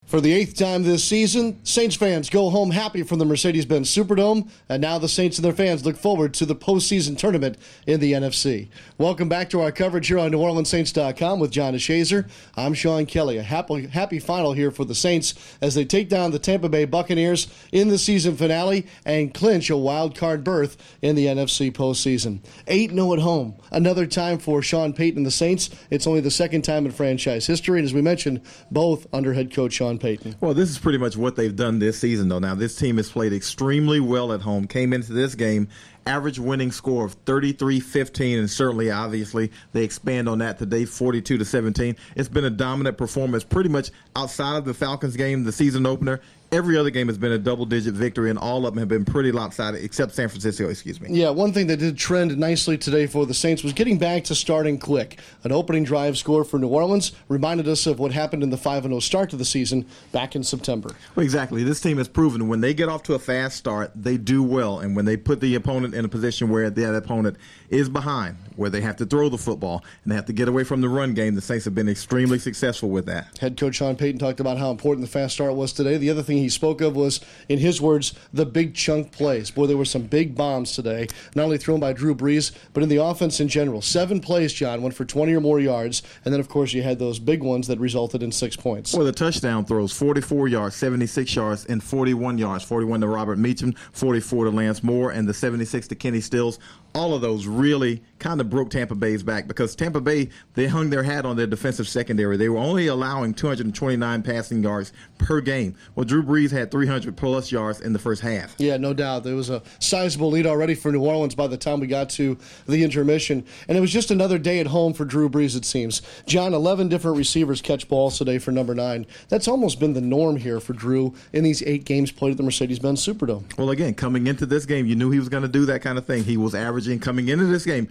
For the 8th time this season, Saints fans go home happy from the Mercedes-Benz Superdome, and now the Saints and their fans look forward to the postseason tournament in the NFC. Welcome back to our coverage here on NewOrleansSaints.com with John DeShazer. I'm Sean Kelly. A happy final here for the Saints as they take down the Tampa Bay Buccaneers in the season finale and clinch a wild card berth in the NFC postseason. 8-0 at home. Another time for Sean Payton and the Saints. It's only the second time in franchise history, and as we mentioned, both under head coach Sean Payton. Well, this is pretty much what they've done this season, though. Now, this team has played extremely well at home, came into this game, average winning score of 33-15, and certainly, obviously, they expand on that today, 42-17. It's been a dominant performance pretty much outside of the Falcons game, the season opener. Every other game has been a double-digit victory, and all of them have been pretty lopsided, except San Francisco, Yeah, one thing that did trend nicely today for the Saints was getting back to starting quick. An opening drive score for New Orleans reminded us of what happened in the 5-0 start to the season back in September. Well, exactly. This team has proven when they get off to a fast start, they do well, and when they put the opponent in a position where that opponent is behind, where they have to throw the football and they have to get away from the run game, the Saints have been extremely successful with that. Head coach Sean Payton talked about how important the fast start was today. The other thing he spoke of was, in his words, the big chunk plays. Boy, there were some big bombs today, not only thrown by Drew Brees, but in the offense in general. 7 plays, John, went for 20 or more yards, and then, of course, you had those big ones that resulted in 6 points. Well, the touchdown throws, 44 yards, 76 yards, and 41 yards. 41 to Robert Meacham, 44 to Lance Moore, and the 76 to Kenny Stills. All of those really kind of broke Tampa Bay's back because Tampa Bay, they hung their hat on their defensive secondary. They were only allowing 229 passing yards per game. Well, Drew Brees had 300-plus yards in the first half. Yeah, no doubt. There was a sizable lead already for New Orleans by the time we got to the intermission. And it was just another day at home for Drew Brees, it seems. John, 11 different receivers catch balls today for number 9. That's almost been the norm here for Drew in these 8 games played at the Mercedes-Benz Superdome. Well, again, coming into this game, you knew he was going to do that kind of thing. He was averaging, coming into this game,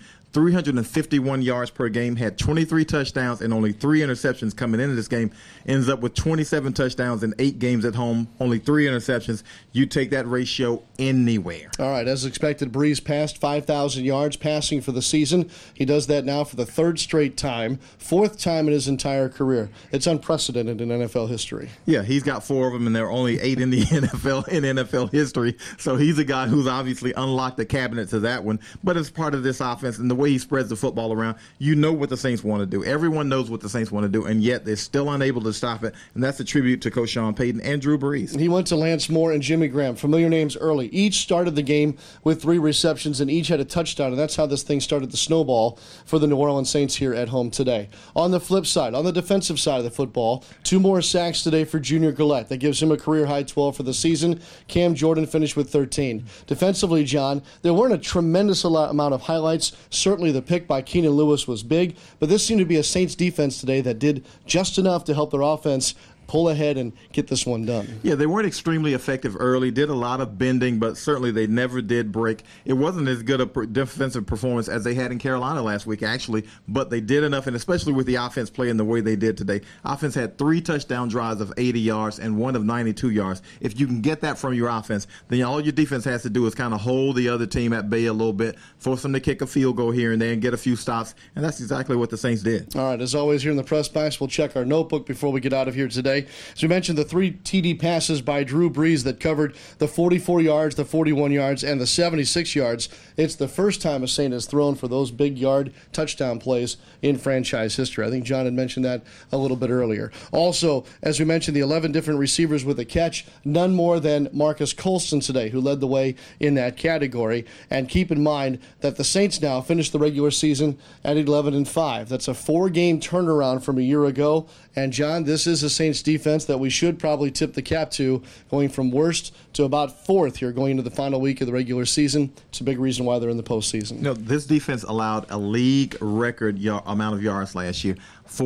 351 yards per game, had 23 touchdowns and only 3 interceptions coming into this game. Ends up with 27 touchdowns in 8 games at home, only 3 interceptions. You take that ratio anywhere. All right, as expected, Brees passed 5,000 yards passing for the season. He does that now for the 3rd straight time, 4th time in his entire career. It's unprecedented in NFL history. Yeah, he's got 4 of them, and there are only 8 in the NFL history. So he's a guy who's obviously unlocked the cabinet to that one. But as part of this offense and the way he spreads the football around, you know what the Saints want to do. Everyone knows what the Saints want to do, and yet they're still unable to stop it. And that's a tribute to Coach Sean Payton and Drew Brees. He went to Lance Moore and Jimmy Graham, familiar names early. Each started the game with 3 receptions, and each had a touchdown, and that's how this thing started to snowball for the New Orleans Saints here at home today. On the flip side, on the defensive side of the football, 2 more sacks today for Junior Gillette. That gives him a career-high 12 for the season. Cam Jordan finished with 13. Defensively, John, there weren't a tremendous amount of highlights. Certainly the pick by Keenan Lewis was big, but this seemed to be a Saints defense today that did just enough to help their offense pull ahead and get this one done. Yeah, they weren't extremely effective early, did a lot of bending, but certainly they never did break. It wasn't as good a defensive performance as they had in Carolina last week, actually, but they did enough, and especially with the offense playing the way they did today. Offense had 3 touchdown drives of 80 yards and 1 of 92 yards. If you can get that from your offense, then all your defense has to do is kind of hold the other team at bay a little bit, force them to kick a field goal here and there and get a few stops, and that's exactly what the Saints did. All right, as always here in the press box, we'll check our notebook before we get out of here today. As we mentioned, the 3 TD passes by Drew Brees that covered the 44 yards, the 41 yards, and the 76 yards. It's the first time a Saint has thrown for those big yard touchdown plays in franchise history. I think John had mentioned that a little bit earlier. Also, as we mentioned, the 11 different receivers with a catch, none more than Marcus Colston today, who led the way in that category. And keep in mind that the Saints now finished the regular season at 11-5. That's a 4-game turnaround from a year ago. And, John, this is a Saints defense that we should probably tip the cap to, going from worst to about 4th here going into the final week of the regular season. It's a big reason why they're in the postseason. No, this defense allowed a league record amount of yards last year.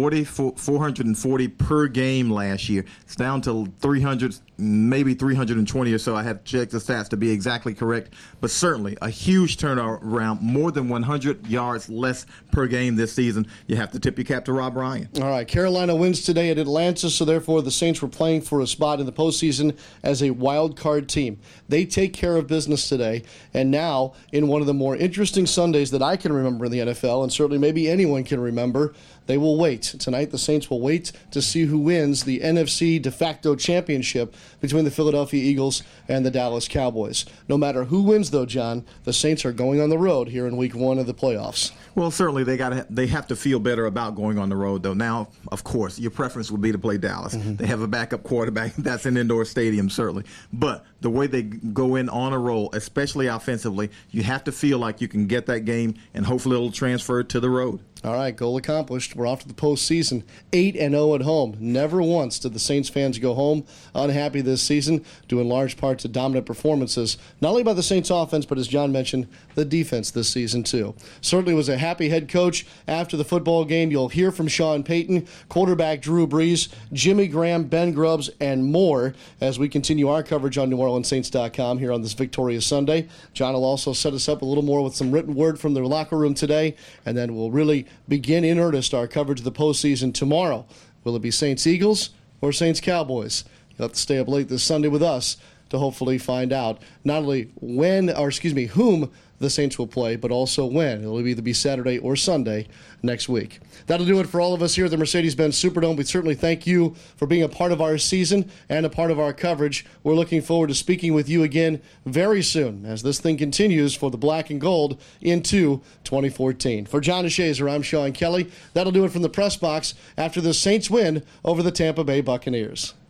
440 per game last year. It's down to 300, maybe 320 or so. I had to check the stats to be exactly correct, but certainly a huge turnaround, more than 100 yards less per game this season. You have to tip your cap to Rob Ryan. All right, Carolina wins today at Atlanta, so therefore the Saints were playing for a spot in the postseason as a wild card team. They take care of business today, and now in one of the more interesting Sundays that I can remember in the NFL, and certainly maybe anyone can remember, they will wait. Tonight, the Saints will wait to see who wins the NFC de facto championship between the Philadelphia Eagles and the Dallas Cowboys. No matter who wins, though, John, the Saints are going on the road here in Week 1 of the playoffs. Well, certainly they have to feel better about going on the road, though. Now, of course, your preference would be to play Dallas. They have a backup quarterback. That's an indoor stadium, certainly. But the way they go in on a roll, especially offensively, you have to feel like you can get that game, and hopefully it'll transfer to the road. All right, goal accomplished. We're off to the postseason. 8-0 at home. Never once did the Saints fans go home unhappy this season, due in large part to dominant performances, not only by the Saints offense, but as John mentioned, the defense this season too. Certainly was a happy head coach after the football game. You'll hear from Sean Payton, quarterback Drew Brees, Jimmy Graham, Ben Grubbs, and more as we continue our coverage on NewOrleansSaints.com here on this victorious Sunday. John will also set us up a little more with some written word from their locker room today, and then we'll really begin in earnest our coverage of the postseason tomorrow. Will it be Saints-Eagles or Saints-Cowboys? You'll have to stay up late this Sunday with us to hopefully find out not only whom the Saints will play, but also when. It'll either be Saturday or Sunday next week. That'll do it for all of us here at the Mercedes-Benz Superdome. We certainly thank you for being a part of our season and a part of our coverage. We're looking forward to speaking with you again very soon as this thing continues for the black and gold into 2014. For John DeShazer, I'm Sean Kelly. That'll do it from the press box after the Saints win over the Tampa Bay Buccaneers.